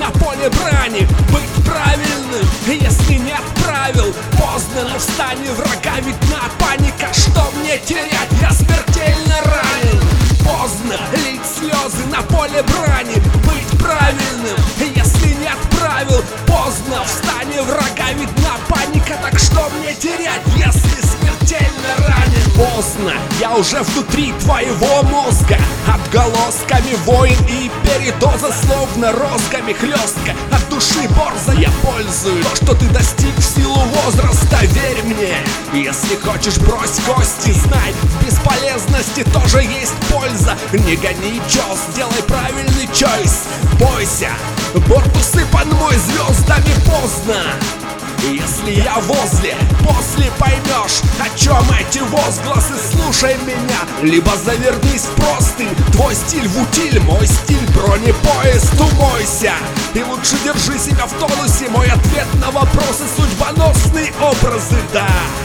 на поле брани. Быть правильным, если не отправил, поздно, но в стане врага видна паника. Что мне терять, я смертельно ранен. Поздно лить слезы на поле брани. Быть правильным, если не отправил, поздно, в стане врага видна паника. Так что мне терять, если смертельно ранен? Поздно, я уже внутри твоего мозга. Отголосками войн и передоза, словно розгами хлестка. От души борза я пользую то, что ты достиг в силу возраста. Верь мне, если хочешь, брось кости. Знай, в бесполезности тоже есть польза. Не гони чёс, сделай правильный чойс. Бойся, борт усыпан мой звездами. Поздно, если я возле, после поймешь, о чем эти возгласы. Слушай меня, либо завернись в простынь. Твой стиль в утиль, мой стиль бронепоезд. Умойся и лучше держи себя в тонусе. Мой ответ на вопросы — судьбоносные образы. Да,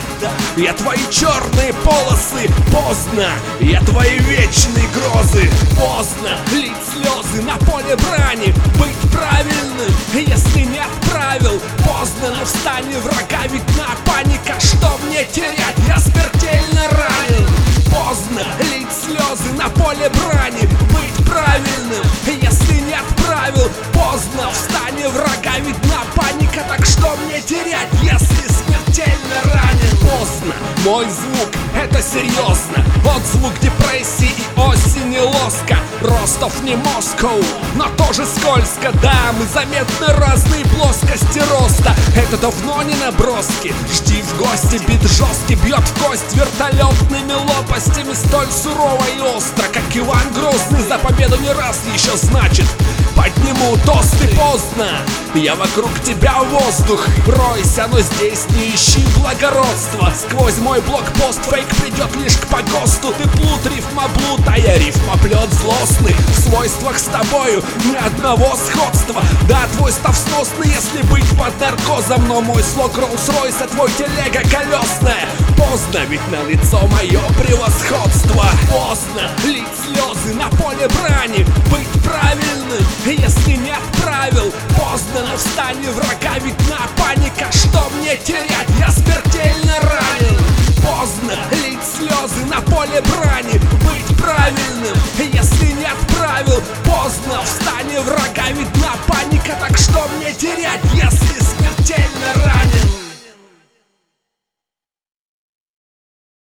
я твои черные полосы. Поздно, я твои вечные грозы. Поздно лить слезы на поле брани. Быть правильным, если не отправил, поздно, но в стане врага видна паника. Что мне терять, я смертельно ранен. Поздно лить слезы на поле брани. Быть правильным, если не отправил, поздно, в стане врага видна паника. Так что мне терять, если смертельно ранен? Поздно, мой звук — это серьезно. Отзвук депрессии и осени лоска. Ростов не Москва, но тоже скользко. Да, мы заметны разные плоскости роста. Это давно не наброски. Жди в гости, бит жесткий, бьет в кость вертолетными лопастями. Столь сурово и остро, как Иван Грозный за победу не раз еще значит. Подниму тосты. Поздно, я вокруг тебя воздух. Ройся, но здесь не ищи благородства. Сквозь мой блокпост фейк придет лишь к погосту. Ты плут, рифмоблуд, а я рифмоплет злостный. В свойствах с тобою ни одного сходства. Да, твой став сносный, если быть под наркозом. Но мой слог Роллс-Ройс, а твой телега колесная. Поздно, ведь налицо мое превосходство. Поздно лить слезы на поле брани. Быть правильным, если не отправил, поздно, но в стане врага видна паника. Что мне терять, я смертельно ранен. Поздно лить слезы на поле брани. Быть правильным, если не отправил, поздно, в стане врага видна паника. Так что мне терять,